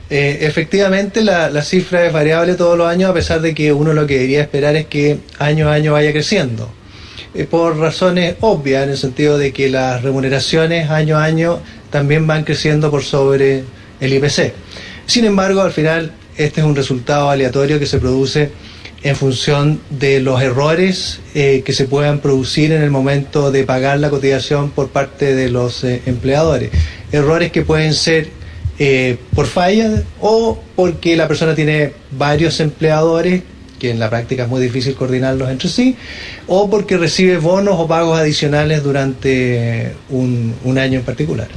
Efectivamente la cifra es variable todos los años, a pesar de que uno lo que debería esperar es que año a año vaya creciendo. Por razones obvias, en el sentido de que las remuneraciones año a año también van creciendo por sobre el IPC. Sin embargo, al final este es un resultado aleatorio que se produce en función de los errores que se puedan producir en el momento de pagar la cotización por parte de los empleadores. Errores que pueden ser por falla o porque la persona tiene varios empleadores, que en la práctica es muy difícil coordinarlos entre sí, o porque recibe bonos o pagos adicionales durante un año en particular.